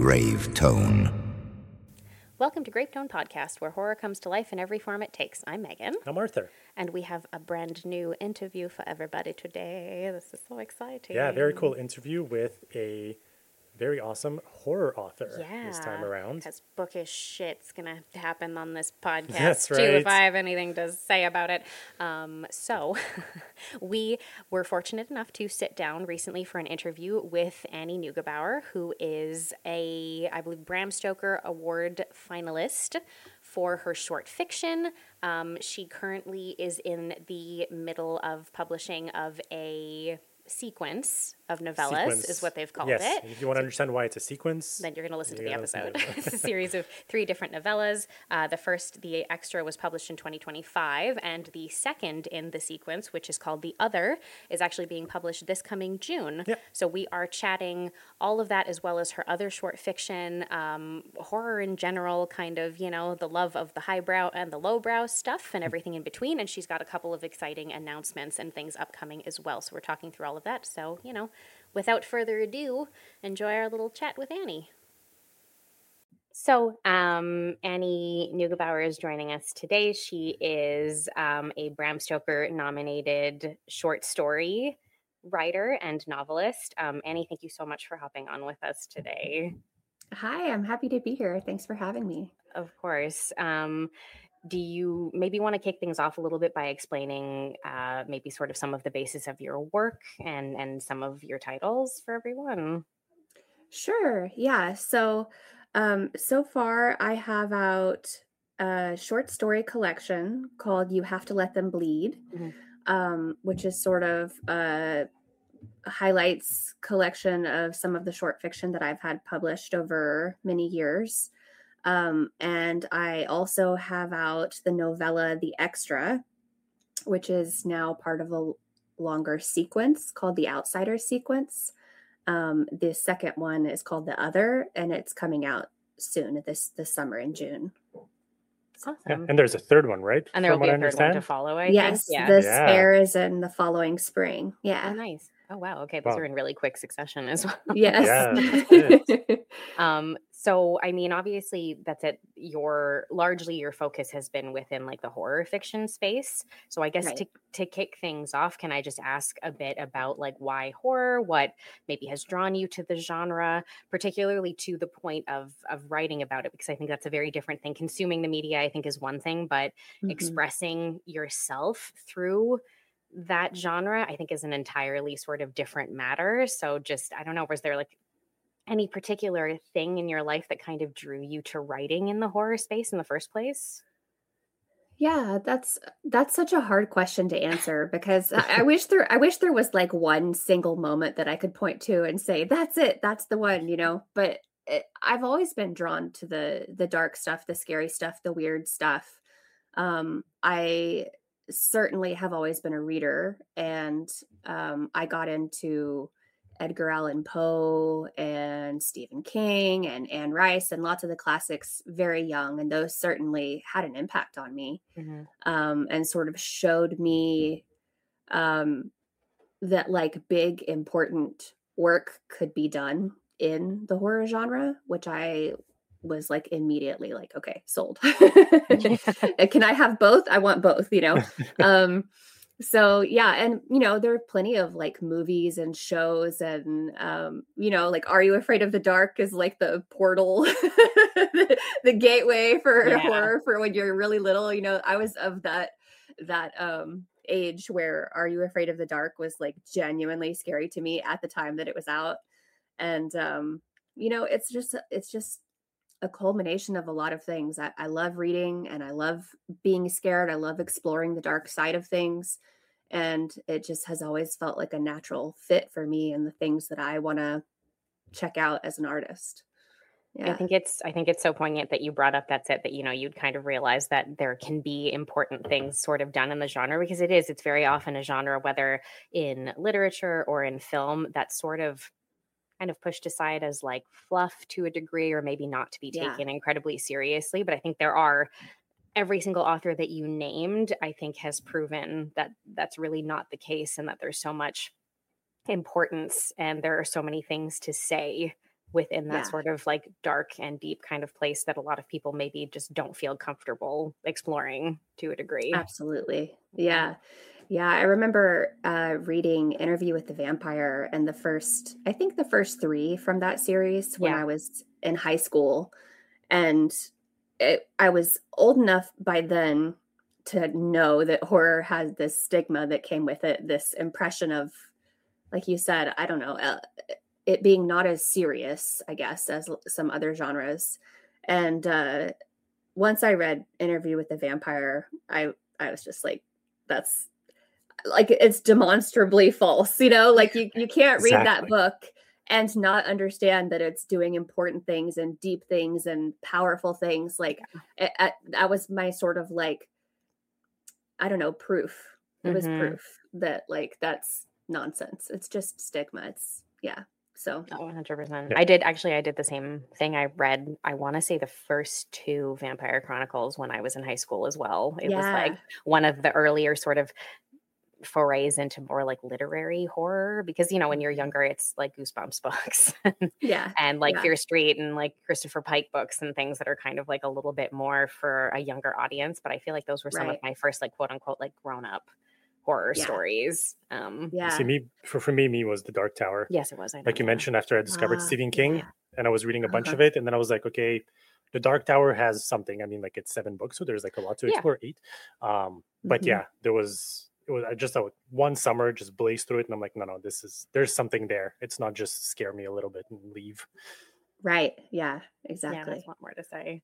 Gravetone. Welcome to Gravetone Podcast, where horror comes to life in every form it takes. I'm Megan. I'm Arthur. And we have a brand new interview for everybody today. This is so exciting. Yeah, very cool interview with a very awesome horror author this time around. Because bookish shit's going to happen on this podcast, That's too, right. if I have anything to say about it. So we were fortunate enough to sit down recently for an interview with Annie Neugebauer, who is I believe, Bram Stoker Award finalist for her short fiction. She currently is in the middle of publishing of a sequence of novellas, is what they've called it. If you want to understand why it's a sequence, then you're going to listen to the episode. It's a series of 3 different novellas. The extra was published in 2025, and the second in the sequence, which is called The Other, is actually being published this coming June. Yep. So we are chatting all of that, as well as her other short fiction, horror in general, kind of, the love of the highbrow and the lowbrow stuff and everything in between. And she's got a couple of exciting announcements and things upcoming as well. So we're talking through all of that. So, without further ado, enjoy our little chat with Annie. So, Annie Neugebauer is joining us today. She is a Bram Stoker nominated short story writer and novelist. Annie, thank you so much for hopping on with us today. Hi, I'm happy to be here. Thanks for having me. Of course. Do you maybe want to kick things off a little bit by explaining maybe sort of some of the basis of your work and some of your titles for everyone? Sure. Yeah. So far I have out a short story collection called You Have to Let Them Bleed, which is sort of a highlights collection of some of the short fiction that I've had published over many years. And I also have out the novella, The Extra, which is now part of a longer sequence called The Outsider Sequence. The second one is called The Other, and it's coming out soon this summer in June. Awesome. Yeah, and there's a third one, right? And there will be a third one to follow, I think. Yes, the Spare is in the following spring. Yeah. Oh, nice. Oh, wow. Okay, those are in really quick succession as well. Yes. So, I mean, obviously, that's it. Largely your focus has been within like the horror fiction space. So I guess to kick things off, can I just ask a bit about like why horror, what maybe has drawn you to the genre, particularly to the point of writing about it? Because I think that's a very different thing. Consuming the media, I think, is one thing, but expressing yourself through that genre, I think, is an entirely sort of different matter. So just, I don't know, was there like any particular thing in your life that kind of drew you to writing in the horror space in the first place? Yeah, that's such a hard question to answer, because I wish there was like one single moment that I could point to and say, that's it, that's the one, but I've always been drawn to the dark stuff, the scary stuff, the weird stuff. I certainly have always been a reader, and I got into Edgar Allan Poe and Stephen King and Anne Rice and lots of the classics very young, and those certainly had an impact on me, and sort of showed me that like big important work could be done in the horror genre, which I was like immediately like, okay, sold. Can I have both? I want both, So yeah, and there are plenty of like movies and shows, and like Are You Afraid of the Dark is like the portal, the gateway for horror for when you're really little. I was of that age where Are You Afraid of the Dark was like genuinely scary to me at the time that it was out, and it's just a culmination of a lot of things. I love reading, and I love being scared. I love exploring the dark side of things. And it just has always felt like a natural fit for me and the things that I want to check out as an artist. Yeah. I think it's so poignant that you brought up that you'd kind of realize that there can be important things sort of done in the genre, because it's very often a genre, whether in literature or in film, that's sort of kind of pushed aside as like fluff to a degree, or maybe not to be taken incredibly seriously. But I think every single author that you named, I think, has proven that that's really not the case, and that there's so much importance and there are so many things to say within that sort of like dark and deep kind of place that a lot of people maybe just don't feel comfortable exploring to a degree. Absolutely. Yeah. Yeah. I remember reading Interview with the Vampire and the first 3 from that series when I was in high school. And I was old enough by then to know that horror has this stigma that came with it, this impression of, like you said, I don't know, it being not as serious, I guess, as some other genres. And once I read Interview with the Vampire, I was just like, that's like, it's demonstrably false, like you can't read that book and not understand that it's doing important things and deep things and powerful things. Like that was my sort of like, I don't know, proof. It was proof that like, that's nonsense. It's just stigma. It's So 100%. I did the same thing. I read, I want to say the first 2 Vampire Chronicles when I was in high school as well. It was like one of the earlier sort of forays into more like literary horror, because when you're younger it's like Goosebumps books and like Fear Street and like Christopher Pike books and things that are kind of like a little bit more for a younger audience. But I feel like those were some of my first like quote unquote like grown up horror stories. See, for me was The Dark Tower. Yes, it was. Like you mentioned, after I discovered Stephen King and I was reading a bunch of it, and then I was like, okay, The Dark Tower has something. I mean, like it's 7 books, so there's like a lot to explore. 8. But I just thought one summer just blazed through it, and I'm like, no, there's something there. It's not just scare me a little bit and leave. Right. Yeah, exactly. Yeah, there's a lot more to say.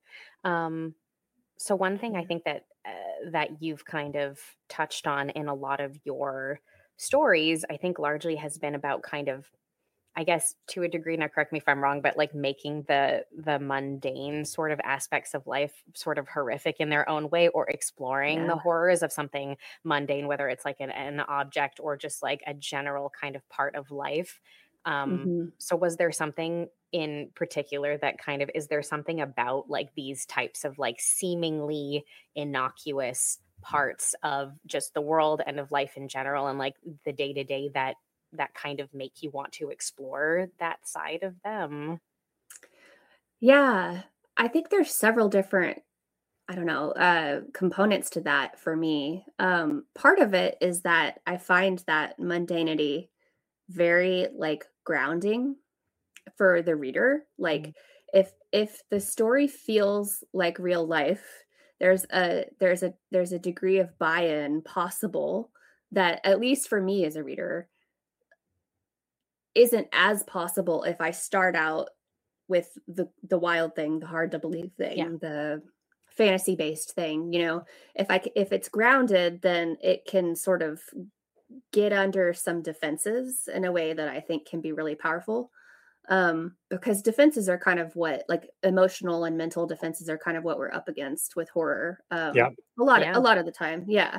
So one thing I think that you've kind of touched on in a lot of your stories, I think largely has been about kind of, I guess to a degree, now correct me if I'm wrong, but like making the mundane sort of aspects of life sort of horrific in their own way, or exploring the horrors of something mundane, whether it's like an object or just like a general kind of part of life. So was there something in particular that kind of, is there something about like these types of like seemingly innocuous parts of just the world and of life in general and like the day-to-day that kind of make you want to explore that side of them? Yeah, I think there's several different, I don't know, components to that for me. Part of it is that I find that mundanity very like grounding for the reader. Like if the story feels like real life, there's a degree of buy-in possible that, at least for me as a reader, isn't as possible if I start out with the wild thing, the hard to believe thing, the fantasy based thing. If it's grounded, then it can sort of get under some defenses in a way that I think can be really powerful. Because defenses are kind of what, like emotional and mental defenses are kind of what we're up against with horror. A lot of the time. Yeah.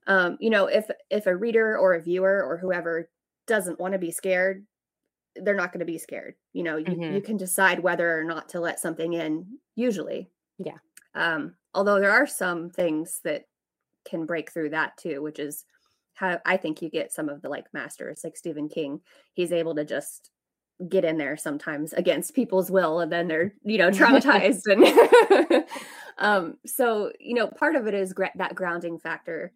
If a reader or a viewer or whoever doesn't want to be scared, they're not going to be scared. You can decide whether or not to let something in, usually. Yeah. Although there are some things that can break through that too, which is how I think you get some of the like masters, like Stephen King. He's able to just get in there sometimes against people's will, and then they're, traumatized. And so, part of it is that grounding factor.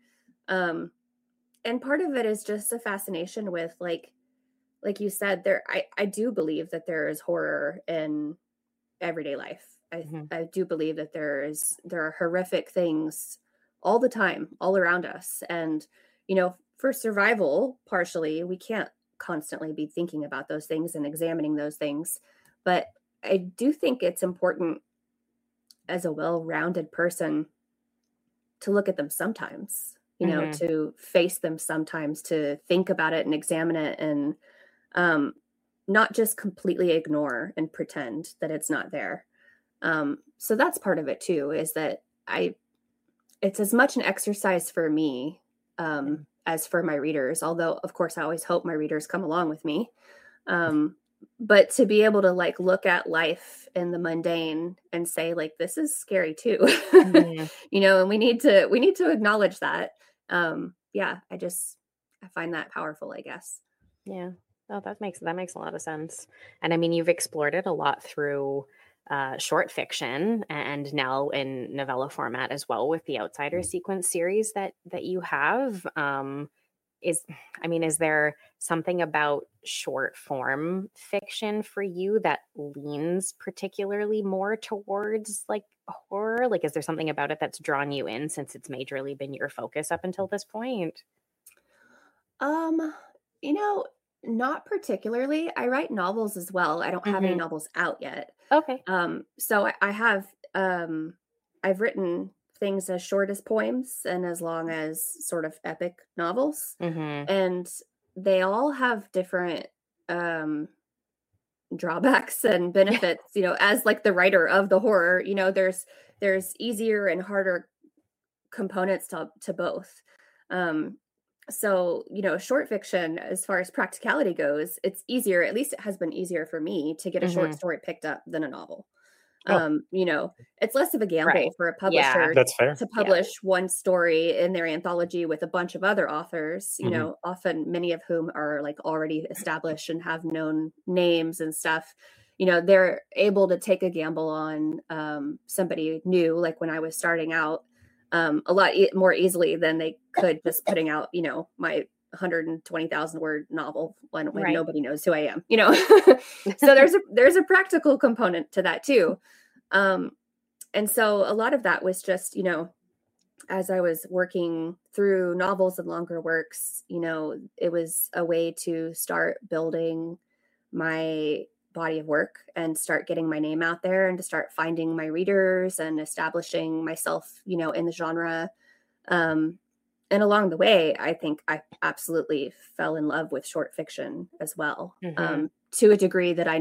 And part of it is just a fascination with like you said, I do believe that there is horror in everyday life. I do believe that there are horrific things all the time, all around us. And, for survival, partially, we can't constantly be thinking about those things and examining those things. But I do think it's important as a well-rounded person to look at them sometimes, to face them sometimes, to think about it and examine it, and not just completely ignore and pretend that it's not there. So that's part of it too, is that it's as much an exercise for me as for my readers, although of course I always hope my readers come along with me. But to be able to like look at life in the mundane and say like, this is scary too, and we need to acknowledge that. I find that powerful, I guess. Yeah. Oh, that makes a lot of sense. And I mean, you've explored it a lot through short fiction and now in novella format as well with the Outsider sequence series that you have. Is is there something about short form fiction for you that leans particularly more towards like horror? Like, is there something about it that's drawn you in since it's majorly been your focus up until this point? Um, you know, not particularly. I write novels as well. I don't have any Hmm. novels out yet. Okay. So I have I've written things as short as poems and as long as sort of epic novels. Hmm. And they all have different um drawbacks and benefits, as like the writer of the horror, there's easier and harder components to both. Um, so, short fiction, as far as practicality goes, it's easier, at least it has been easier for me to get a short Hmm. story picked up than a novel. Oh, It's less of a Right. gamble for a Yeah. publisher that's fair. to Yeah. publish one story in their anthology with a bunch of other authors, Hmm. often many of whom are like already established and have known names and stuff. They're able to take a gamble on somebody new, like when I was starting out, a lot more easily than they could just putting out, my 120,000 word novel when Right. nobody knows who I am, so there's a practical component to that too. Um, and so a lot of that was just, as I was working through novels and longer works, it was a way to start building my body of work and start getting my name out there and to start finding my readers and establishing myself, in the genre. Um, and along the way, I think I absolutely fell in love with short fiction as well, Hmm. to a degree that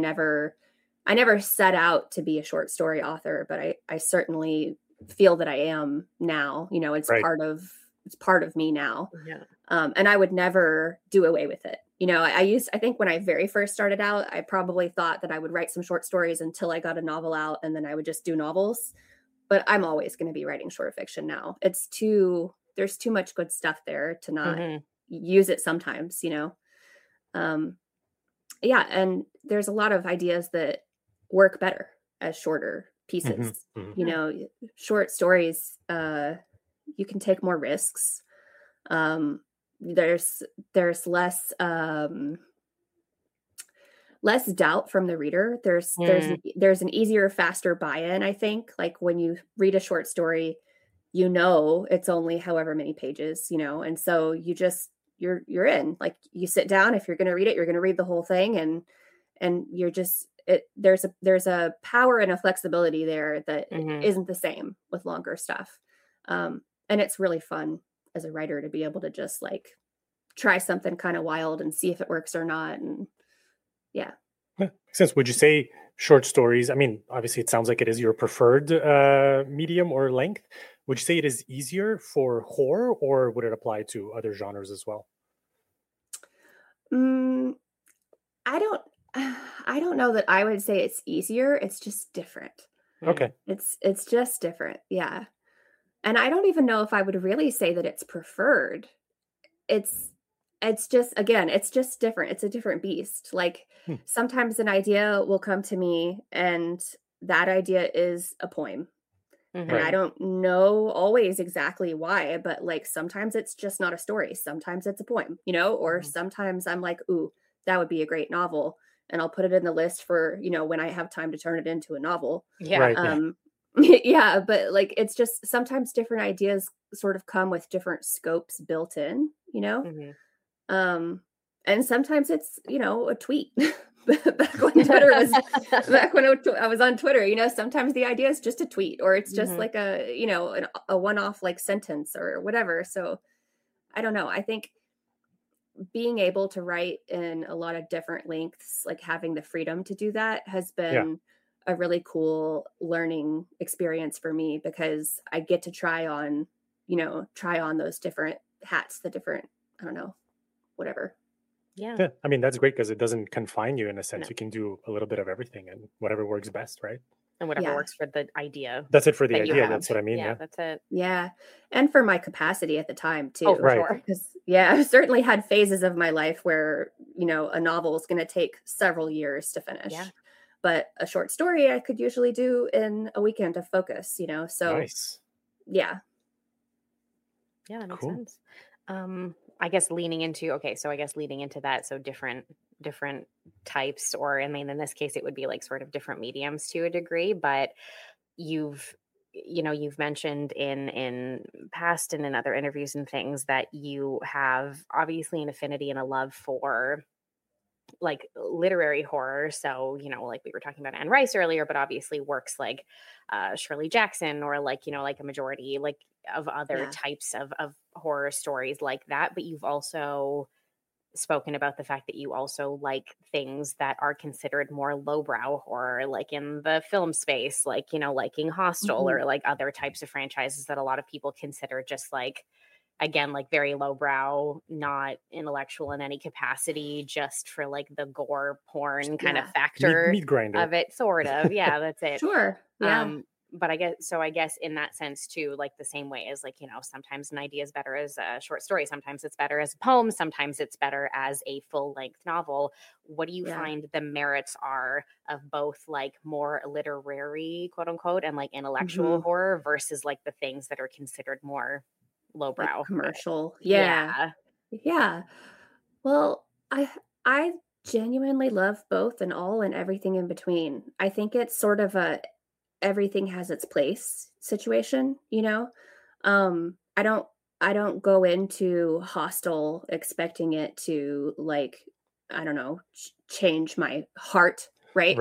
I never set out to be a short story author, but I certainly feel that I am now. Right. It's part of me now, Yeah. and I would never do away with it. I think when I very first started out, I probably thought that I would write some short stories until I got a novel out, and then I would just do novels. But I'm always going to be writing short fiction now. There's too much good stuff there to not Hmm. use it sometimes. Um, yeah, and there's a lot of ideas that work better as shorter Hmm. pieces. Hmm. Short stories, you can take more risks. Um, there's less doubt from the reader. Mm. There's an easier, faster buy-in, I think. Like when you read a short story, it's only however many pages, and so you're in. Like you sit down, if you're going to read it, you're going to read the whole thing, and you're just there's a power and a flexibility there that Hmm. isn't the same with longer stuff. And it's really fun as a writer to be able to just like try something kind of wild and see if it works or not. And yeah. Yeah, makes sense. Would you say short stories? I mean, obviously, it sounds like it is your preferred medium or length. Would you say it is easier for horror, or would it apply to other genres as well? Mm, I don't I don't know that I would say it's easier. It's just different. Okay. It's just different. Yeah. And I don't even know if I would really say that it's preferred. It's it's just, again, it's just different. It's a different beast. Like Hmm. sometimes an idea will come to me and that idea is a poem. And Right. I Hmm. don't know always exactly why, but like sometimes it's just not a story. Sometimes it's a poem, or Hmm. sometimes I'm like, ooh, that would be a great novel. And I'll put it in the list for, when I have time to turn it into a novel. Yeah. Right. Yeah. Um, yeah, but like it's just sometimes different ideas sort of come with different scopes built in, Hmm. Um, and sometimes it's, a tweet. back when Twitter was back when I was on Twitter, sometimes the idea is just a tweet or it's just Hmm. like a one-off like sentence or whatever. So I don't know. I think being able to write in a lot of different lengths, like having the freedom to do that has Yeah. been a really cool learning experience for me because I get to try on those different hats, the different, I don't know, whatever. Yeah. Yeah. I mean, that's great because it doesn't confine you in a sense. No. You can do a little bit of everything and whatever works best, right? And whatever works for the idea. That's it for the idea. That's what I mean. Yeah, that's it. Yeah. And for my capacity at the time too. Oh, for sure. Because I've certainly had phases of my life where, a novel is going to take several years to finish. Yeah. But a short story I could usually do in a weekend of focus, so nice. Yeah. Yeah, that makes sense. I guess leading into that, so different types, or I mean, in this case, it would be like sort of different mediums to a degree, but you've mentioned in past and in other interviews and things that you have obviously an affinity and a love for like literary horror. So, like we were talking about Anne Rice earlier, but obviously works like Shirley Jackson, or like, like a majority like of other types of horror stories like that. But you've also spoken about the fact that you also like things that are considered more lowbrow horror, like in the film space, like, liking Hostel, or like other types of franchises that a lot of people consider just like, again, like very lowbrow, not intellectual in any capacity, just for like the gore porn kind of factor meat grinder of it, sort of. Yeah, that's it. Sure. Yeah. But I guess in that sense too, like the same way as like, sometimes an idea is better as a short story. Sometimes it's better as a poem. Sometimes it's better as a full length novel. What do you find the merits are of both like more literary, quote unquote, and like intellectual horror versus like the things that are considered more lowbrow, like commercial? Yeah. Well, I genuinely love both and all and everything in between. I think it's sort of a everything has its place situation, I don't go into Hostel expecting it to like, I don't know, change my heart, right?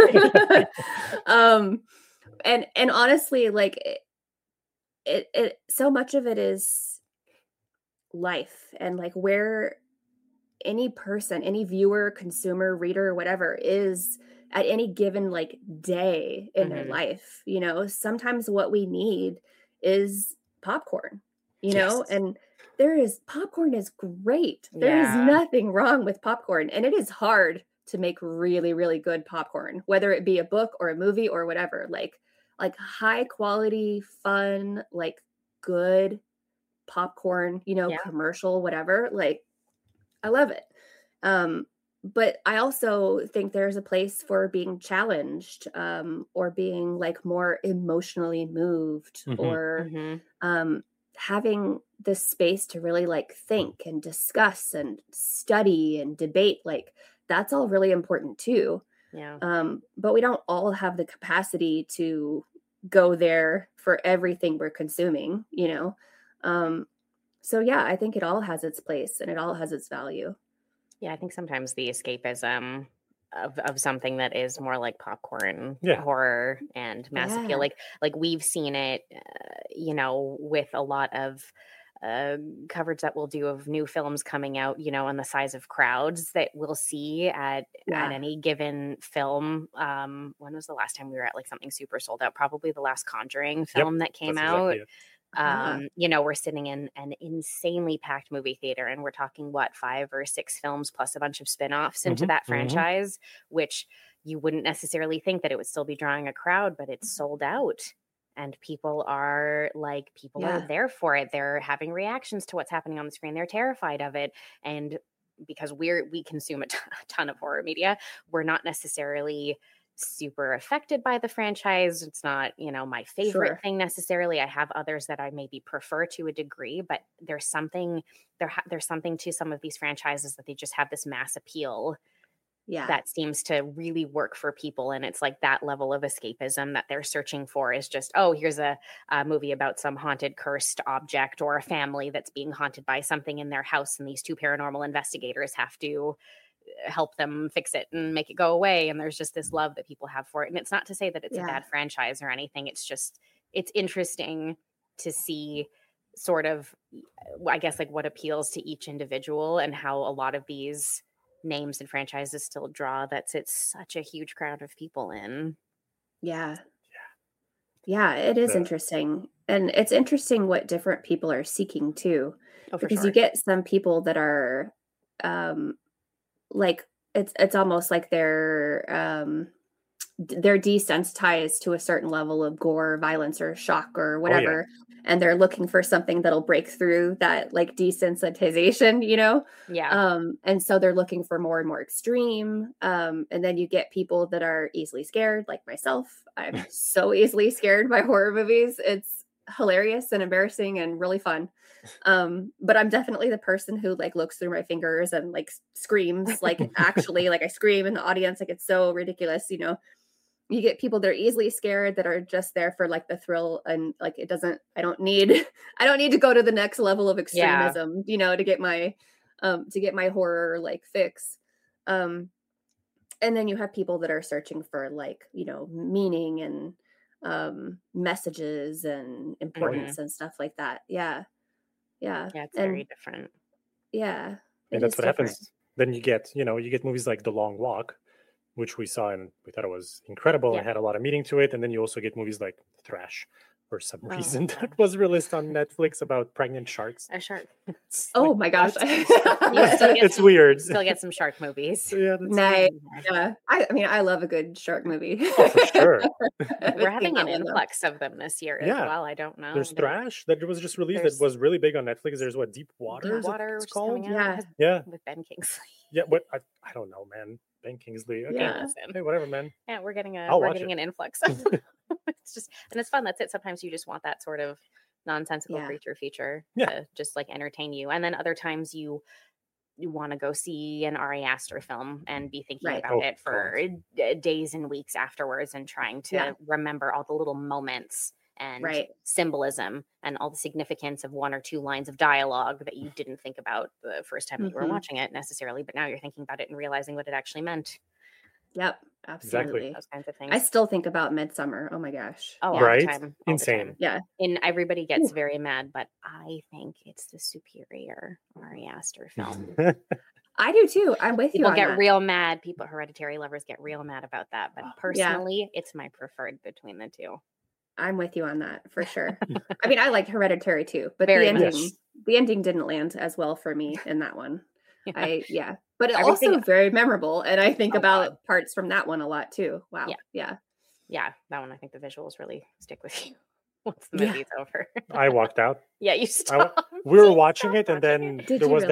And honestly, like it so much of it is life, and like where any person, any viewer, consumer, reader, whatever is at any given like day in their life, sometimes what we need is popcorn, and popcorn is great. There is nothing wrong with popcorn, and it is hard to make really, really good popcorn, whether it be a book or a movie or whatever, like high quality, fun, like good popcorn, commercial, whatever, like I love it. But I also think there's a place for being challenged, or being like more emotionally moved, or having the space to really like think and discuss and study and debate. Like that's all really important too. Yeah. But we don't all have the capacity to go there for everything we're consuming, So yeah, I think it all has its place and it all has its value. Yeah, I think sometimes the escapism of something that is more like popcorn horror and mass appeal, like we've seen it, with a lot of coverage that we'll do of new films coming out, and the size of crowds that we'll see at any given film. When was the last time we were at like something super sold out? Probably the last Conjuring film that came out. Exactly we're sitting in an insanely packed movie theater, and we're talking 5 or 6 films plus a bunch of spin-offs into that franchise, which you wouldn't necessarily think that it would still be drawing a crowd, but it's sold out, and people are there for it. They're having reactions to what's happening on the screen. They're terrified of it. And because we consume a ton of horror media, we're not necessarily super affected by the franchise. It's not, my favorite thing necessarily. I have others that I maybe prefer to a degree, but there's something to some of these franchises that they just have this mass appeal that seems to really work for people. And it's like that level of escapism that they're searching for is just, oh, here's a movie about some haunted, cursed object, or a family that's being haunted by something in their house, and these 2 paranormal investigators have to help them fix it and make it go away. And there's just this love that people have for it. And it's not to say that it's a bad franchise or anything. It's just, it's interesting to see sort of, I guess, like what appeals to each individual, and how a lot of these names and franchises still draw it's such a huge crowd of people in. Yeah, it is interesting. And it's interesting what different people are seeking too. Because you get some people that are like it's almost like they're they're desensitized to a certain level of gore, violence, or shock or whatever. And they're looking for something that'll break through that like desensitization, you know? Yeah. And so they're looking for more and more extreme. And then you get people that are easily scared, like myself. I'm so easily scared by horror movies. It's hilarious and embarrassing and really fun. But I'm definitely the person who like looks through my fingers and like screams, like actually like I scream in the audience. Like it's so ridiculous, you know? You get people that are easily scared that are just there for like the thrill, and like I don't need to go to the next level of extremism, you know, to get my horror like fix. And then you have people that are searching for like, you know, meaning and messages and importance and stuff like that. Yeah. It's very different. Yeah. And that's what happens. Then you get movies like The Long Walk, which we saw and we thought it was incredible and had a lot of meaning to it. And then you also get movies like Thrash for some reason that was released on Netflix about pregnant sharks. A shark. Oh my gosh. It's weird. Still get some shark movies. Yeah, nice. Yeah. I mean, I love a good shark movie. Oh, for sure. We're having an influx of them this year as well. I don't know. There's Thrash that was just released that was really big on Netflix. There's Deep Water? Deep Water, it's called? Yeah. With Ben Kingsley. Yeah, what I don't know, man. Ben Kingsley. Okay. Yeah. Hey, whatever, man. Yeah, we're getting an influx. It's just, and it's fun. That's it. Sometimes you just want that sort of nonsensical creature feature to just like entertain you. And then other times you want to go see an Ari Aster film and be thinking about it for days and weeks afterwards and trying to remember all the little moments and symbolism and all the significance of one or two lines of dialogue that you didn't think about the first time that you were watching it necessarily, but now you're thinking about it and realizing what it actually meant. Yep, absolutely. Exactly. Those kinds of things. I still think about Midsummer. Oh my gosh. Oh, right? All the time. Insane. Yeah. And everybody gets very mad, but I think it's the superior Ari Aster film. I do too. I'm with you on People get that. real mad. Hereditary lovers get real mad about that. But personally, it's my preferred between the two. I'm with you on that for sure. I mean, I liked Hereditary too, but the ending didn't land as well for me in that one. But it also very memorable, and I think about parts from that one a lot too. Wow. Yeah. That one, I think the visuals really stick with you once the movie's over. I walked out. Yeah, you stopped. We were watching it, and then we were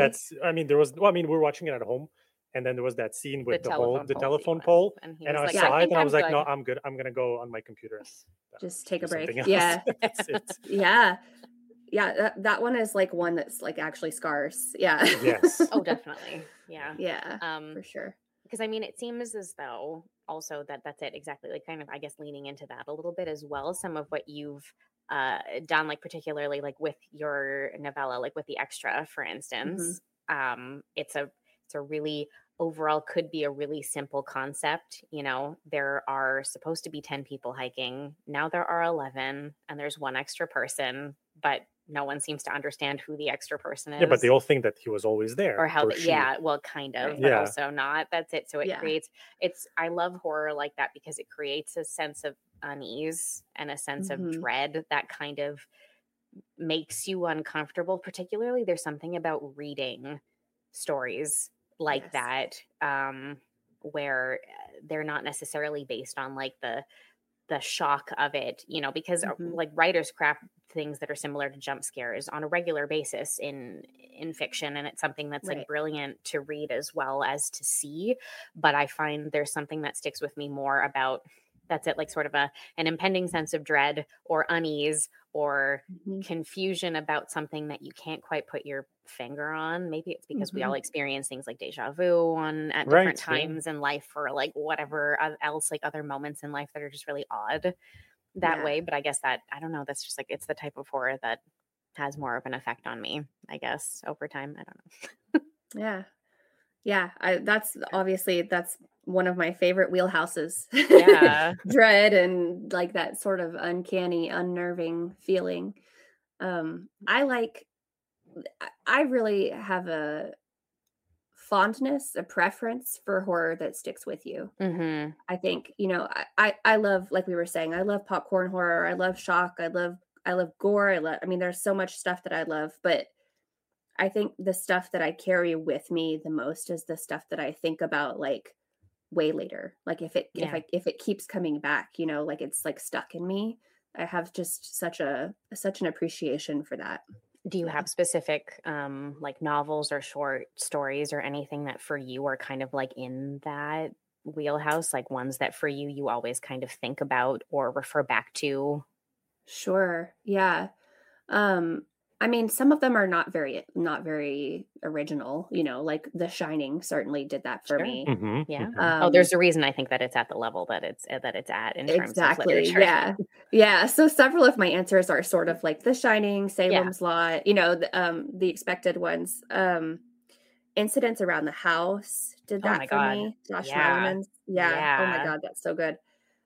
watching it at home. And then there was that scene with the telephone pole. And I saw it and I was like, no, I'm good. I'm going to go on my computer. And just take a break. Yeah. Yeah. Yeah. That one is like one that's like actually scars. Yeah. Yes. Oh, definitely. Yeah. Yeah. For sure. Because I mean, it seems as though also that's it. Exactly. Like kind of, I guess, leaning into that a little bit as well. Some of what you've done, like particularly like with your novella, like with The Extra, for instance, it's a really overall could be a really simple concept. You know, there are supposed to be 10 people hiking. Now there are 11 and there's one extra person, but no one seems to understand who the extra person is. Yeah, but they all think that he was always there. Or how, kind of, but also not. That's it. So it creates, I love horror like that because it creates a sense of unease and a sense of dread that kind of makes you uncomfortable. Particularly, there's something about reading stories like that, where they're not necessarily based on like the shock of it, you know, because like writers craft things that are similar to jump scares on a regular basis in fiction, and it's something that's like brilliant to read as well as to see. But I find there's something that sticks with me more about that's it, like sort of an impending sense of dread or unease or confusion about something that you can't quite put your finger on. Maybe it's because we all experience things like deja vu at different times in life, or like whatever else, like other moments in life that are just really odd that way. But I guess that, I don't know, that's just like, it's the type of horror that has more of an effect on me, I guess, over time. I don't know. Yeah. That's one of my favorite wheelhouses. Yeah. Dread and like that sort of uncanny, unnerving feeling. I really have a fondness, a preference for horror that sticks with you. I think, you know, I love, like we were saying, I love popcorn horror. I love shock. I love gore. I mean, there's so much stuff that I love, but I think the stuff that I carry with me the most is the stuff that I think about, like way later. Like if it keeps coming back, you know, like it's like stuck in me. I have just such an appreciation for that. Do you have specific like novels or short stories or anything that for you are kind of like in that wheelhouse, like ones that for you always kind of think about or refer back to? Sure. Yeah. I mean, some of them are not very original, you know, like The Shining certainly did that for Sure. me. Yeah. Mm-hmm. There's a reason I think that it's at the level that it's at in terms of Exactly. literature. Yeah. Yeah. So several of my answers are sort of like The Shining, Salem's Lot, you know, the expected ones. Incidents Around the House did Oh my that for God. me. Josh Yeah. Malerman's. Yeah. Oh my Yeah. God, that's so good.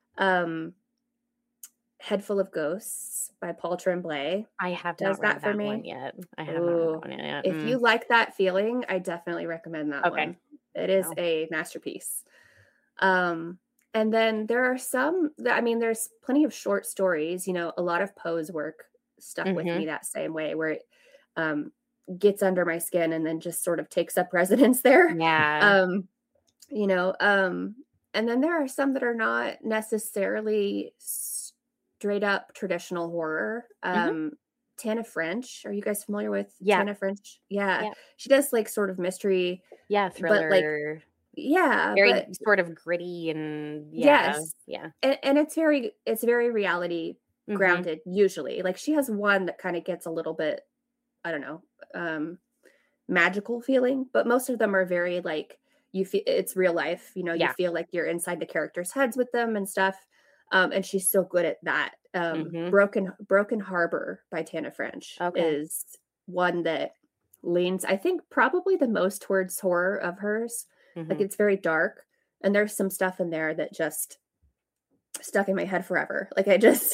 Head Full of Ghosts by Paul Tremblay I have does not read that for that me. one yet. I have not read that one yet. If you like that feeling, I definitely recommend that Okay. one. It is a masterpiece. And then there are some that, I mean, there's plenty of short stories, you know, a lot of Poe's work stuck with me that same way, where it gets under my skin and then just sort of takes up residence there. Yeah. You know, and then there are some that are not necessarily straight up traditional horror. Tana French. Are you guys familiar with Tana French? Yeah. She does like sort of mystery. Yeah, thriller. But like, yeah. Very sort of gritty and yes. Yeah. And it's very reality grounded usually. Like she has one that kind of gets a little bit, I don't know, magical feeling, but most of them are very like, you feel it's real life, you know, you feel like you're inside the characters' heads with them and stuff. And she's so good at that. Broken Harbor by Tana French is one that leans, I think, probably the most towards horror of hers. Like it's very dark, and there's some stuff in there that just stuck in my head forever. Like I just,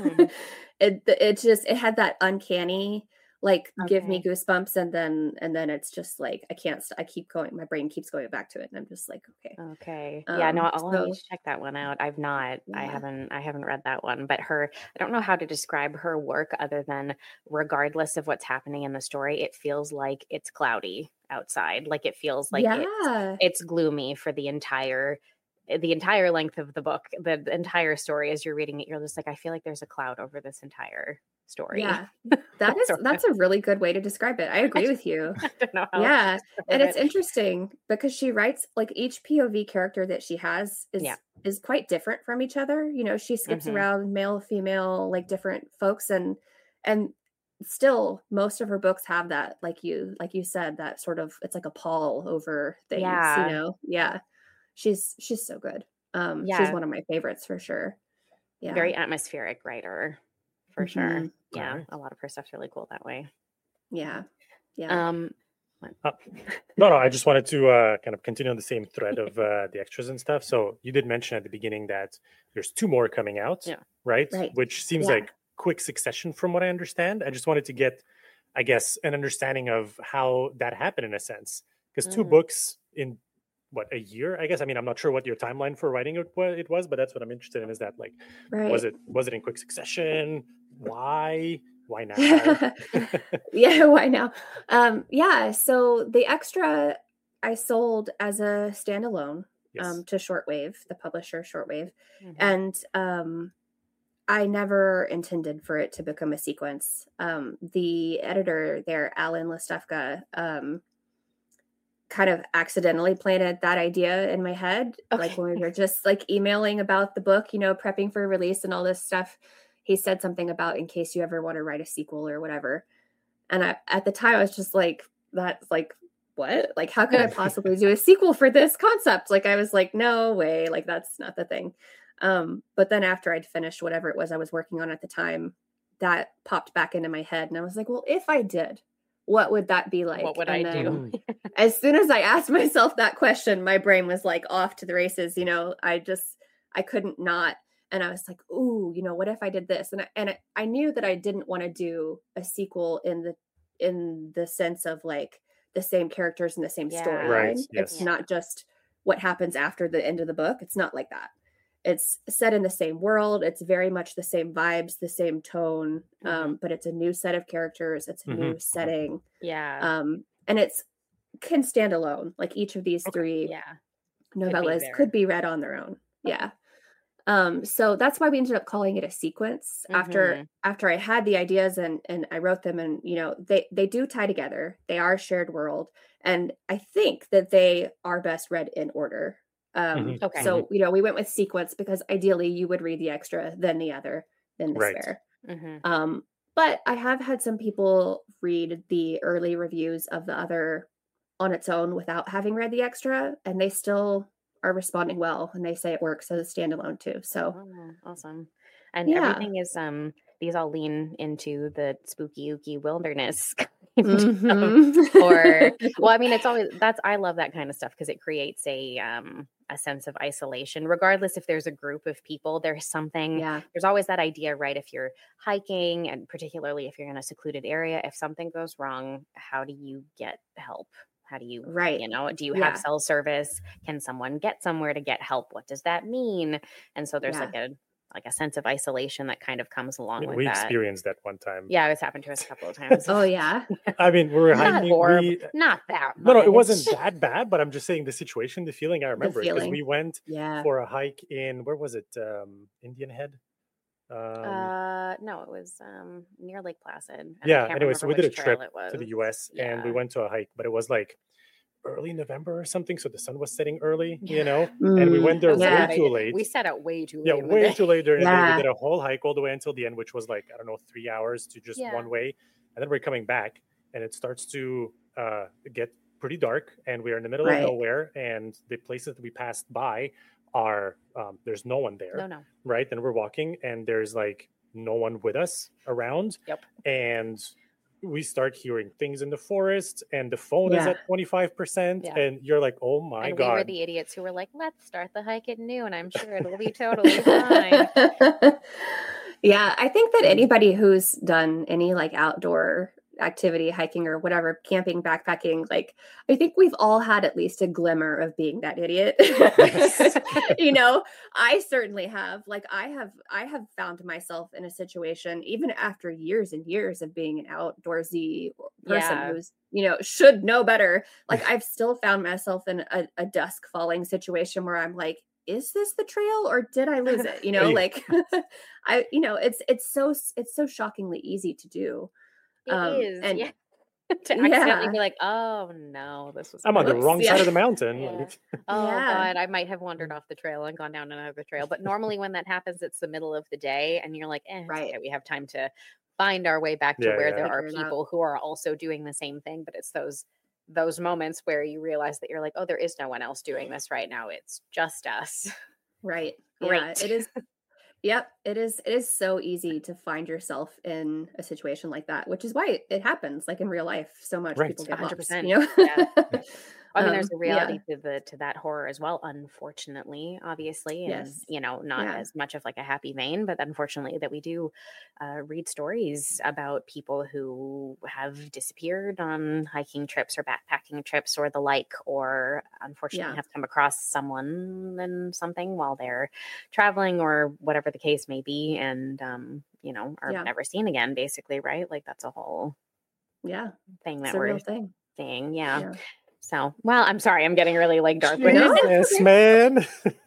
it had that uncanny, like give me goosebumps, and then it's just like I keep going, my brain keeps going back to it, and I'm just like, okay. Yeah, no, I'll need to check that one out. I've not. I haven't read that one, but I don't know how to describe her work other than regardless of what's happening in the story, it feels like it's cloudy outside. Like it feels like it's gloomy for the entire length of the book, the entire story. As you're reading it, you're just like, I feel like there's a cloud over this entire story. Yeah, that's a really good way to describe it. I agree with you. I don't know how and it's interesting because she writes like each POV character that she has is quite different from each other. You know, she skips around male, female, like different folks, and still most of her books have that, like you said, that sort of, it's like a pall over things. You know, she's so good. She's one of my favorites for sure. Yeah, very atmospheric writer. For sure. Yeah. A lot of her stuff's really cool that way. Yeah. No, I just wanted to kind of continue on the same thread of the extras and stuff. So you did mention at the beginning that there's 2 more coming out, right? Which seems like quick succession from what I understand. I just wanted to get, I guess, an understanding of how that happened in a sense. Because 2 books in a year, I guess. I mean, I'm not sure what your timeline for writing it was, but that's what I'm interested in. Is that like, was it in quick succession? Why now? Why now? So the extra I sold as a standalone to Shortwave, the publisher Shortwave, and I never intended for it to become a sequence. The editor there, Alan Listufka, kind of accidentally planted that idea in my head. Like when we were just like emailing about the book, you know, prepping for release and all this stuff, he said something about in case you ever want to write a sequel or whatever. And at the time I was just like, that's like, what? Like, how could I possibly do a sequel for this concept? Like, I was like, no way. Like, that's not the thing. But then after I'd finished whatever it was I was working on at the time, that popped back into my head. And I was like, well, if I did, what would that be like? What would I do? As soon as I asked myself that question, my brain was like off to the races. You know, I couldn't not. And I was like, ooh, you know, what if I did this? And I knew that I didn't want to do a sequel in the sense of like the same characters and the same storyline. Right, yes. It's not just what happens after the end of the book. It's not like that. It's set in the same world. It's very much the same vibes, the same tone, but it's a new set of characters. It's a new setting. Yeah. And can stand alone. Like each of these 3 novellas could be read on their own. Yeah. So that's why we ended up calling it a sequence after I had the ideas and I wrote them, and they do tie together. They are shared world, and I think that they are best read in order. Okay. So we went with sequence because ideally you would read the extra, then the other, then the spare. But I have had some people read the early reviews of the other on its own without having read the extra, and they still are responding well, and they say it works as a standalone too. So awesome. And everything is these all lean into the spooky ooky wilderness or well, I mean, it's always I love that kind of stuff because it creates a sense of isolation, regardless if there's a group of people. There's always that idea, right? If you're hiking, and particularly if you're in a secluded area, if something goes wrong, how do you get help? How do you, do you have cell service? Can someone get somewhere to get help? What does that mean? And so there's like a sense of isolation that kind of comes along with that. We experienced that one time. Yeah, it's happened to us a couple of times. Oh yeah. I mean, we were hiking. Not that much. No, it wasn't that bad, but I'm just saying the situation, the feeling, I remember it because we went for a hike in, where was it? Indian Head? No, it was near Lake Placid. Anyway, so we did a trip to the US and we went to a hike, but it was like early November or something, so the sun was setting early, and we went there way too late. We set out way too late. Yeah, way too late during the day. We did a whole hike all the way until the end, which was like, I don't know, 3 hours to just one way, and then we're coming back and it starts to get pretty dark, and we are in the middle of nowhere, and the places that we passed by are there's no one there. No. Right? And we're walking and there's like no one with us around. Yep. And we start hearing things in the forest, and the phone is at 25%, and you're like, oh my God. We were the idiots who were like, let's start the hike at noon. I'm sure it'll be totally fine. Yeah, I think that anybody who's done any like outdoor activity, hiking or whatever, camping, backpacking, like I think we've all had at least a glimmer of being that idiot. I certainly have. Like I have found myself in a situation, even after years and years of being an outdoorsy person who's should know better. Like I've still found myself in a dusk falling situation where I'm like, is this the trail or did I lose it? Like it's so shockingly easy to do. It is, and to accidentally be like, oh no, I'm on the wrong side of the mountain. God, I might have wandered off the trail and gone down another trail. But normally when that happens, it's the middle of the day, and you're like, okay, we have time to find our way back to where there are people who are also doing the same thing. But it's those moments where you realize that you're like, oh, there is no one else doing this right now. It's just us. Right. Yeah, it is. Yep. It is so easy to find yourself in a situation like that, which is why it happens like in real life so much. People get 100%. I mean, there's a reality to that horror as well, unfortunately, obviously, and not as much of like a happy vein, but unfortunately that we do read stories about people who have disappeared on hiking trips or backpacking trips or the like, or unfortunately have come across someone and something while they're traveling or whatever the case may be, and are never seen again, basically, right? Like that's a whole thing that we're seeing. Yeah. So, well, I'm sorry, I'm getting really like dark with this, man.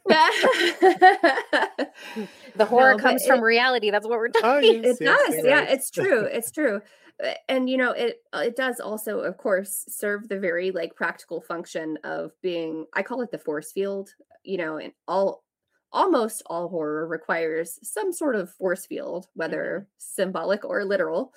The horror comes from reality. That's what we're talking. It does. Yeah, it's true. It's true. And it does also, of course, serve the very like practical function of being, I call it the force field, and almost all horror requires some sort of force field, whether symbolic or literal.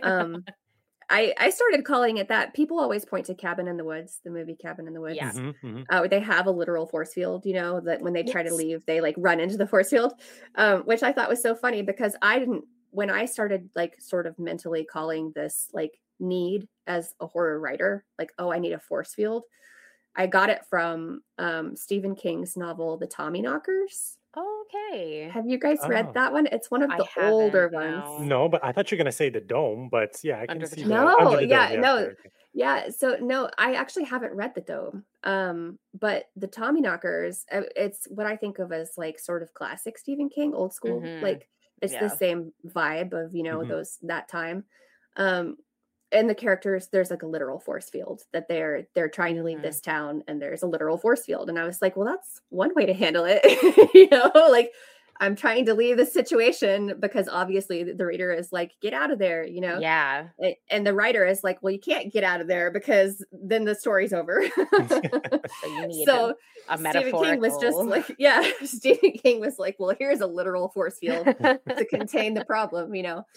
I started calling it that. People always point to Cabin in the Woods, the movie Cabin in the Woods. Yeah. They have a literal force field, that when they try to leave, they like run into the force field, which I thought was so funny because when I started like sort of mentally calling this like need as a horror writer, like, oh, I need a force field. I got it from Stephen King's novel, The Tommyknockers. Okay. Have you guys read that one? It's one of the older ones. No, but I thought you were going to say The Dome, but I can see that. So no, I actually haven't read The Dome. But The Tommyknockers, it's what I think of as like sort of classic Stephen King, old school. Like it's the same vibe of, those that time. and the characters, there's like a literal force field that they're trying to leave this town, and there's a literal force field. And I was like, well, that's one way to handle it. Like, I'm trying to leave this situation because obviously the reader is like, get out of there, Yeah. And the writer is like, well, you can't get out of there because then the story's over. So you need a metaphorical. Stephen King was just like, Stephen King was like, well, here's a literal force field to contain the problem,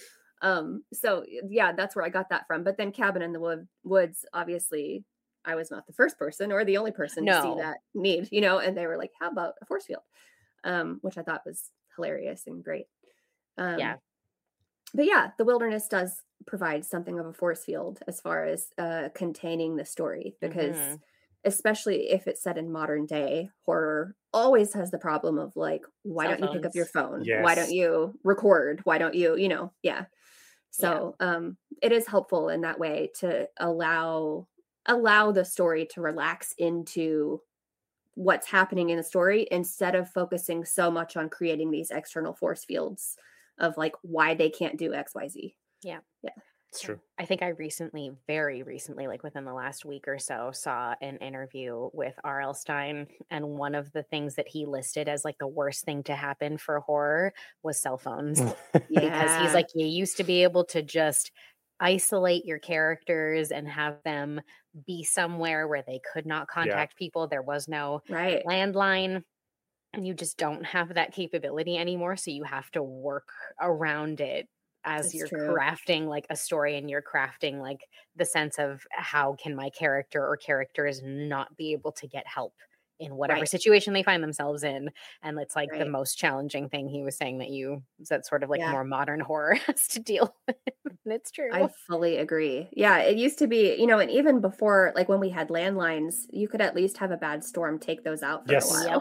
So yeah, that's where I got that from. But then Cabin in the Woods, obviously, I was not the first person or the only person to see that need, and they were like, how about a force field? Which I thought was hilarious and great. Yeah. But yeah, the wilderness does provide something of a force field as far as containing the story, because especially if it's set in modern day, horror always has the problem of like, why don't you pick up your phone? Yes. Why don't you record? Why don't you, yeah. So it is helpful in that way to allow the story to relax into what's happening in the story instead of focusing so much on creating these external force fields of like why they can't do XYZ. Yeah. It's true. I think I very recently, like within the last week or so, saw an interview with R.L. Stine, and one of the things that he listed as like the worst thing to happen for horror was cell phones. Because he's like, you used to be able to just isolate your characters and have them be somewhere where they could not contact people. There was no landline, and you just don't have that capability anymore. So you have to work around it as you're crafting like a story, and you're crafting like the sense of how can my character or characters not be able to get help in whatever situation they find themselves in. And it's like the most challenging thing he was saying that sort of like more modern horror has to deal with. And it's true. I fully agree. Yeah, it used to be, and even before, like when we had landlines, you could at least have a bad storm take those out for a while.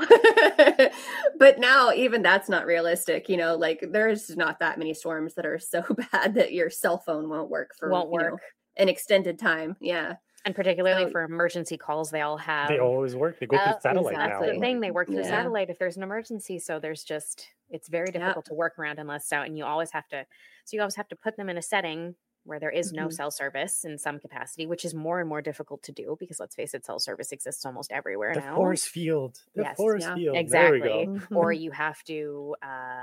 But now even that's not realistic. Like there's not that many storms that are so bad that your cell phone won't work for an extended time. Yeah. And particularly for emergency calls, they always work. They go through satellite now. That's the thing. They work through satellite if there's an emergency. So it's very difficult to work around unless and you always have to put them in a setting where there is no cell service in some capacity, which is more and more difficult to do because let's face it, cell service exists almost everywhere now. Force field. Force field. Exactly. There we go. Or you have to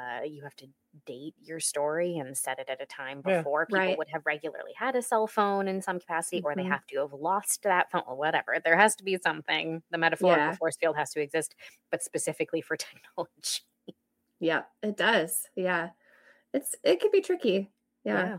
date your story and set it at a time before people would have regularly had a cell phone in some capacity, or they have to have lost that phone or whatever. There has to be something. The metaphorical force field has to exist, but specifically for technology. Yeah, it does. Yeah. It can be tricky. Yeah.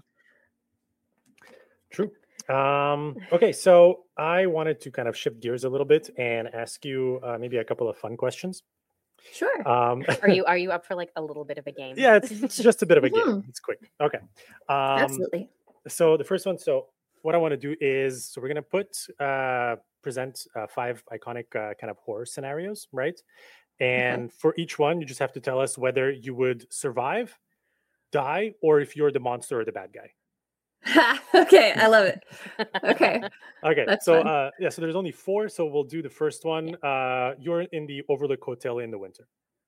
True. Okay, so I wanted to kind of shift gears a little bit and ask you maybe a couple of fun questions. Sure. Are you up for like a little bit of a game? Yeah, it's just a bit of a game. It's quick. Okay. Absolutely. So the first one. So what I want to do is, we're gonna present 5 iconic kind of horror scenarios, right? And for each one, you just have to tell us whether you would survive, die, or if you're the monster or the bad guy. Okay, I love it. Okay. That's so so there's only 4, so we'll do the first one. You're in the Overlook Hotel in the winter.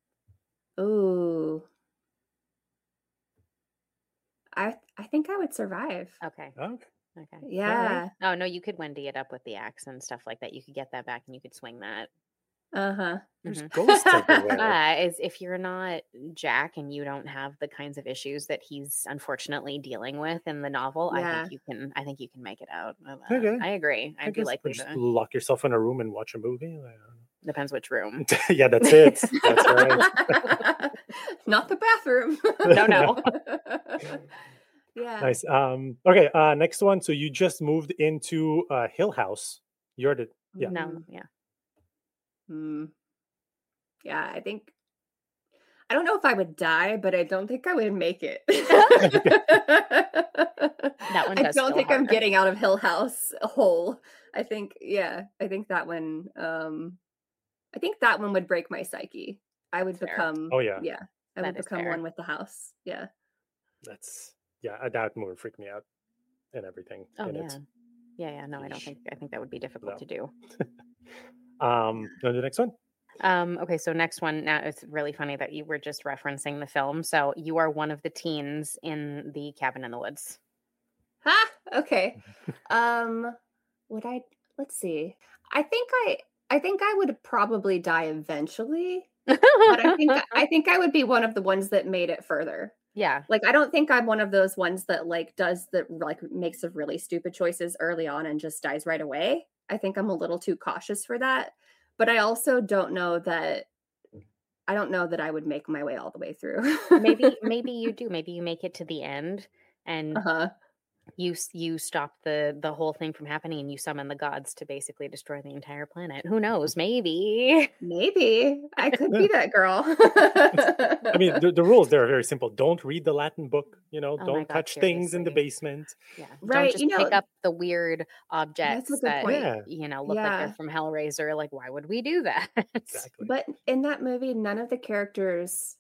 Ooh. I think I would survive. Okay. Yeah. Right. Oh no, you could Wendy it up with the axe and stuff like that. You could get that back and you could swing that. There's ghosts everywhere. Is if you're not Jack and you don't have the kinds of issues that he's unfortunately dealing with in the novel, I think you can make it out. I agree. I'd be likely to lock yourself in a room and watch a movie. Depends which room. Yeah, that's it. That's right. Not the bathroom. No. Yeah. Nice. Okay. Next one. So you just moved into Hill House. You're the Yeah, I don't know if I would die, but I don't think I would make it. That one does I don't think hard. I'm getting out of Hill House whole. I think that one would break my psyche. I would become I would become one with the house. Yeah. That would freak me out and everything. Oh yeah. No, I think that would be difficult to do. The next one. Okay, so next one. Now it's really funny that you were just referencing the film. So you are one of the teens in the Cabin in the Woods. Okay. Let's see. I think I would probably die eventually, but I think I would be one of the ones that made it further. Yeah. Like, I don't think I'm one of those ones that like makes the really stupid choices early on and just dies right away. I think I'm a little too cautious for that. But I also don't know that I would make my way all the way through. maybe you do. Maybe you make it to the end and you stop the whole thing from happening and you summon the gods to basically destroy the entire planet. Who knows? Maybe I could be that girl. I mean, the rules there are very simple. Don't read the Latin book, don't touch things in the basement. Yeah. Right. Don't just pick up the weird objects that look like they're from Hellraiser. Like, why would we do that? Exactly. But in that movie, none of the characters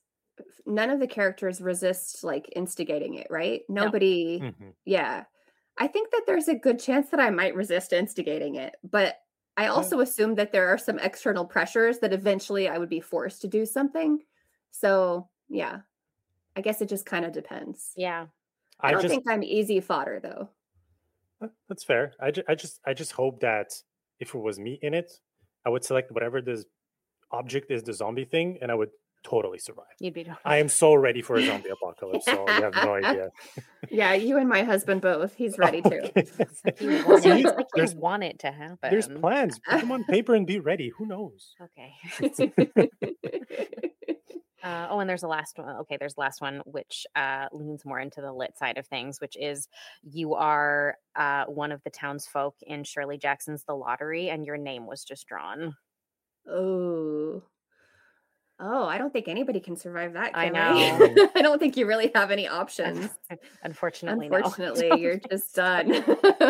resist like instigating it, right? Nobody. Mm-hmm. Yeah. I think that there's a good chance that I might resist instigating it, but I also assume that there are some external pressures that eventually I would be forced to do something. So yeah, I guess it just kind of depends. Yeah. I don't think I'm easy fodder though. That's fair. I just hope that if it was me in it, I would select whatever this object is, the zombie thing, and I would totally survive. You'd be totally. I am so ready for a zombie apocalypse, so you have no idea. Yeah, you and my husband both. He's ready to. It's like you want it to happen. There's plans. Put them on paper and be ready. Who knows? Okay. And there's the last one. Okay, there's the last one, which leans more into the lit side of things, which is you are one of the townsfolk in Shirley Jackson's The Lottery, and your name was just drawn. Oh, I don't think anybody can survive that. I know. I don't think you really have any options. Unfortunately, no. You're just done.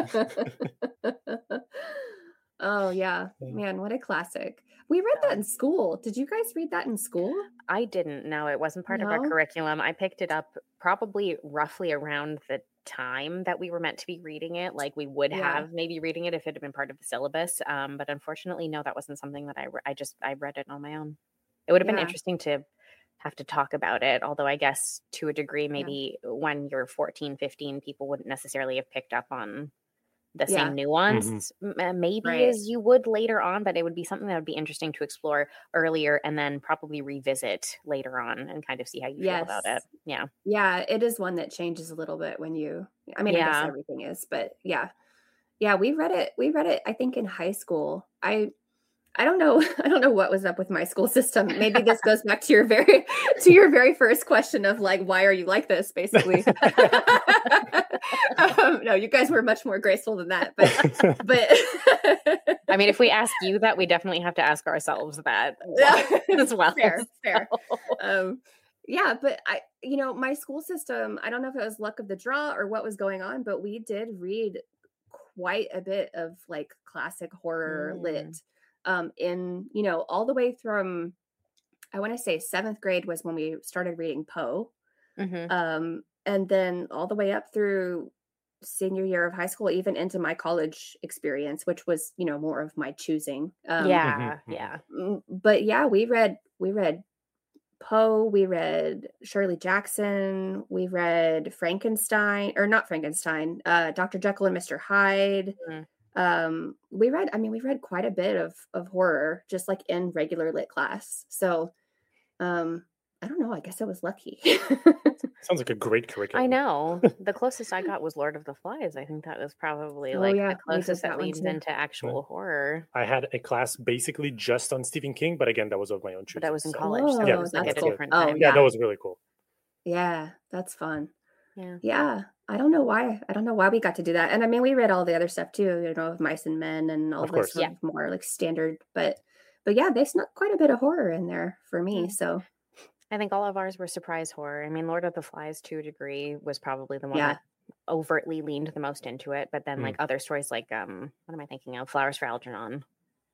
Oh, yeah. Man, what a classic. We read that in school. Did you guys read that in school? I didn't. No, it wasn't part of our curriculum. I picked it up probably roughly around the time that we were meant to be reading it. Like we would have maybe reading it if it had been part of the syllabus. But unfortunately, no, that wasn't something that I read it on my own. It would have been interesting to have to talk about it. Although I guess to a degree, maybe when you're 14, 15, people wouldn't necessarily have picked up on the same nuance maybe as you would later on, but it would be something that would be interesting to explore earlier and then probably revisit later on and kind of see how you feel about it. Yeah. Yeah. It is one that changes a little bit when I guess everything is, but yeah. Yeah. We read it, I think in high school. I don't know what was up with my school system. Maybe this goes back to your very first question of like, why are you like this, basically? No, you guys were much more graceful than that. But I mean, if we ask you that, we definitely have to ask ourselves that as well. Fair. Yeah, but my school system, I don't know if it was luck of the draw or what was going on, but we did read quite a bit of like classic horror lit. In all the way from, I want to say 7th grade was when we started reading Poe, and then all the way up through senior year of high school, even into my college experience, which was more of my choosing. But yeah, we read Poe, we read Shirley Jackson, we read Frankenstein, or not Frankenstein, Dr. Jekyll and Mr. Hyde. We read quite a bit of horror just like in regular lit class. So I don't know, I guess I was lucky. Sounds like a great curriculum. I know. The closest I got was Lord of the Flies. I think that was probably the closest that leads into actual horror. I had a class basically just on Stephen King, but again, that was of my own choosing. But that was in college. So yeah, it was like that's a cool. different time. Yeah, that was really cool. Yeah, that's fun. Yeah. I don't know why we got to do that. And I mean, we read all the other stuff too, of Mice and Men and all this sort of more like standard, but yeah, they snuck quite a bit of horror in there for me. So I think all of ours were surprise horror. I mean, Lord of the Flies to a degree was probably the one that overtly leaned the most into it. But then like other stories like what am I thinking of? Flowers for Algernon.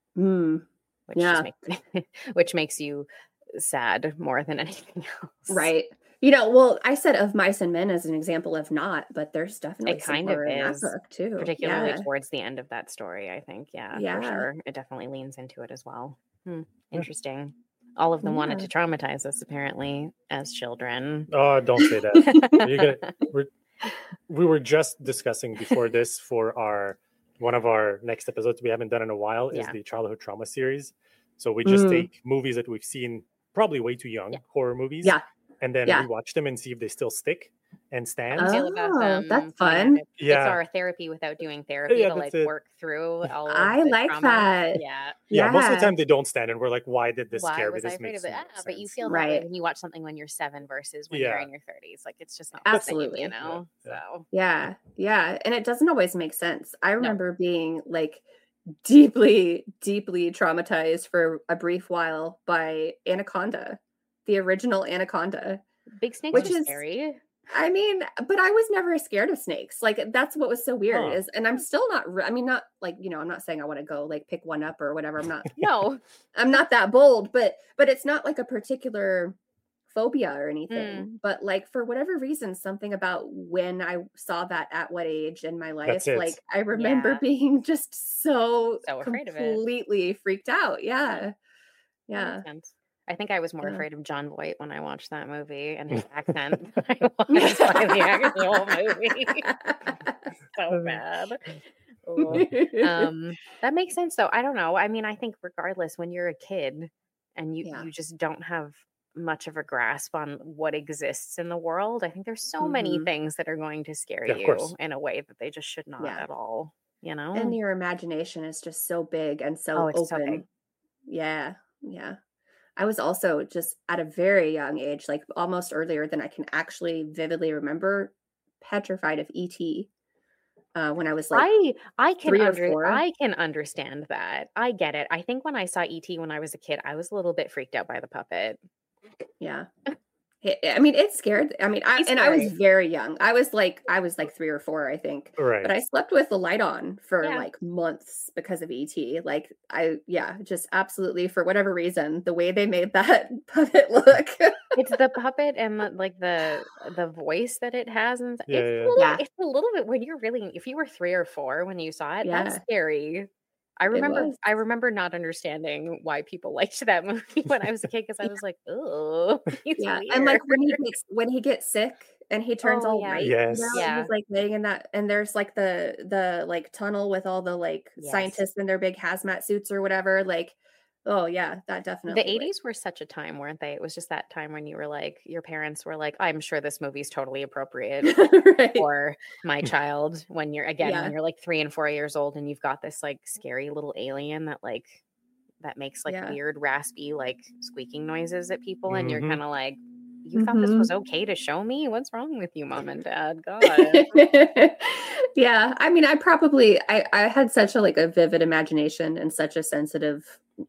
Which makes you sad more than anything else. Right. Well, I said of Mice and Men as an example of not, but there's definitely it kind of is in that book too. Particularly towards the end of that story, I think. Yeah, for sure. It definitely leans into it as well. Interesting. All of them wanted to traumatize us apparently as children. Oh, don't say that. We were just discussing before this for one of our next episodes we haven't done in a while is the childhood trauma series. So we just take movies that we've seen probably way too young, horror movies, and then rewatch them and see if they still stick and stand. Feel about them. That's fun. It's our therapy without doing therapy to like work through all of I the like trauma. that. Yeah, most of the time they don't stand, and we're like, why did this scare me? This makes sense. But you feel that way when you watch something when you're 7 versus when you're in your 30s. Like it's just not absolutely, the same, you know. So yeah, and it doesn't always make sense. I remember being like deeply traumatized for a brief while by Anaconda, the original Anaconda. Big snakes are scary. I mean, but I was never scared of snakes. Like that's what was so weird is, and I'm still not. I mean, not like I'm not saying I want to go like pick one up or whatever. I'm not. I'm not that bold. But it's not like a particular phobia or anything. But like for whatever reason, something about when I saw that at what age in my life, like I remember being just so afraid of it, completely freaked out. Yeah. I think I was more afraid of John Voight when I watched that movie and his accent than I was by the actual movie. So bad. That makes sense though. I don't know. I mean, I think regardless, when you're a kid and you just don't have much of a grasp on what exists in the world, I think there's so many things that are going to scare you in a way that they just should not at all, you know? And your imagination is just so big and so open. So big. Yeah. I was also just at a very young age, like almost earlier than I can actually vividly remember, petrified of E.T. When I was like I can 3 or 4. I can understand that. I get it. I think when I saw E.T. when I was a kid, I was a little bit freaked out by the puppet. Yeah. I mean, it scared. I mean, I was very young. I was like 3 or 4, I think. Right. But I slept with the light on for like months because of ET. Like just absolutely for whatever reason, the way they made that puppet look. It's the puppet and the voice that it has, and it's a little bit when you're really, if you were 3 or 4 when you saw it, that's scary. I remember not understanding why people liked that movie when I was a kid because I was like, oh, weird. And like when he gets sick and he turns all white, yes, he's like laying in that, and there's like the like tunnel with all the like scientists in their big hazmat suits or whatever, like. Oh yeah, that definitely. The 80s were such a time, weren't they? It was just that time when you were like, your parents were like, I'm sure this movie's totally appropriate for my child. When you're when you're like 3 and 4 years old and you've got this like scary little alien that makes like weird raspy like squeaking noises at people, and you're kind of like, you thought this was okay to show me? What's wrong with you, mom and dad? God. Yeah, I mean, I had such a like a vivid imagination and such a sensitive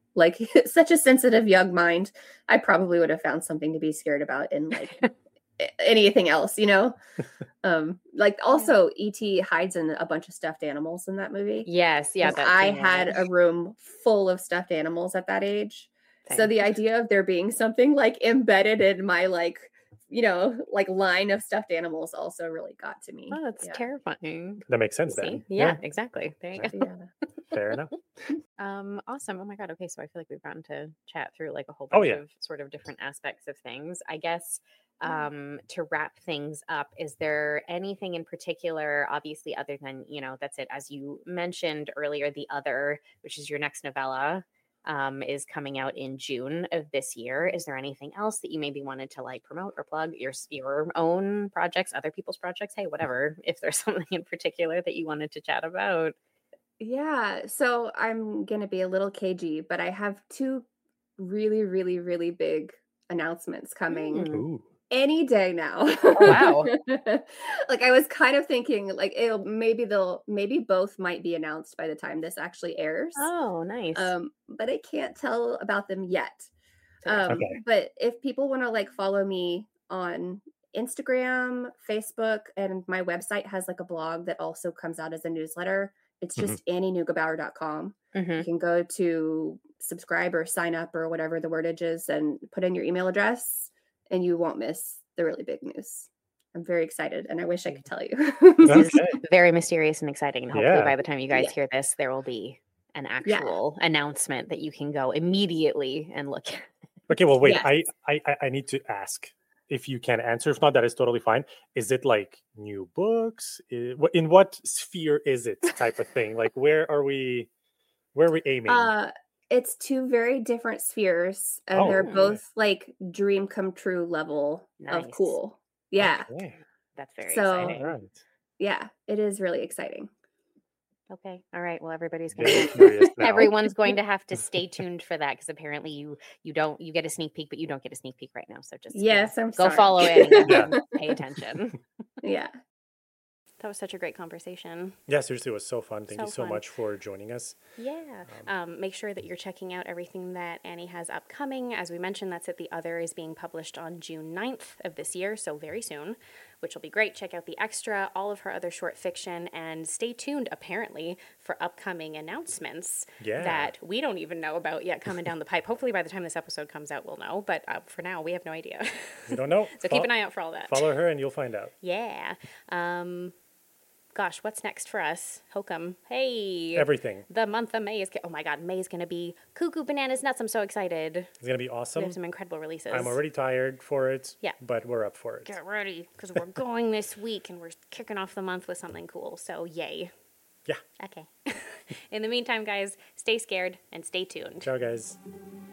young mind. I probably would have found something to be scared about in like anything else, you know. Like also E.T. hides in a bunch of stuffed animals in that movie. Yes, I had a room full of stuffed animals at that age. So the idea of there being something like embedded in my like, you know, like line of stuffed animals also really got to me. Oh, that's terrifying. That makes sense then. Yeah, exactly. There you go. Fair enough. Awesome. Oh my God. Okay. So I feel like we've gotten to chat through like a whole bunch of sort of different aspects of things. I guess to wrap things up, is there anything in particular, obviously, other than, you know, that's it, as you mentioned earlier, The Other, which is your next novella, is coming out in June of this year. Is there anything else that you maybe wanted to like promote or plug, your own projects, other people's projects? Hey, whatever, if there's something in particular that you wanted to chat about. Yeah, so I'm gonna be a little cagey, but I have 2 really, really, really big announcements coming any day now. Oh, wow. Like I was kind of thinking like maybe both might be announced by the time this actually airs. Oh, nice. But I can't tell about them yet. But if people want to like follow me on Instagram, Facebook, and my website has like a blog that also comes out as a newsletter. It's just AnnieNeugebauer.com. You can go to subscribe or sign up or whatever the wordage is and put in your email address and you won't miss the really big news. I'm very excited and I wish I could tell you. This is very mysterious and exciting. And hopefully by the time you guys hear this, there will be an actual announcement that you can go immediately and look at. Okay, well, wait, I need to ask. if you can answer. If not, that is totally fine. Is it like new books? In what sphere is it, type of thing? Like, where are we aiming? It's two very different spheres, and they're both like dream come true level of cool. Yeah. Okay. That's very exciting. All right. Yeah, it is really exciting. Okay. All right. Well, everybody's Very curious now. everyone's going to have to stay tuned for that, because apparently you get a sneak peek, but you don't get a sneak peek right now. So just I'm go sorry. follow it and pay attention. Yeah. That was such a great conversation. Yeah, seriously, it was so fun. Thank you so much for joining us. Yeah. Make sure that you're checking out everything that Annie has upcoming. As we mentioned, That's It, The Other is being published on June 9th of this year, so very soon, which will be great. Check out The Extra, all of her other short fiction, and stay tuned, apparently, for upcoming announcements that we don't even know about yet coming down the pipe. Hopefully by the time this episode comes out, we'll know, but for now, we have no idea. We don't know. So keep an eye out for all that. Follow her and you'll find out. Yeah. Gosh, what's next for us? Hokum. Hey. Everything. The month of May is... Oh my God, May is going to be cuckoo bananas nuts. I'm so excited. It's going to be awesome. We have some incredible releases. I'm already tired for it. Yeah. But we're up for it. Get ready, because we're going this week and we're kicking off the month with something cool. So yay. Yeah. Okay. In the meantime, guys, stay scared and stay tuned. Ciao, guys.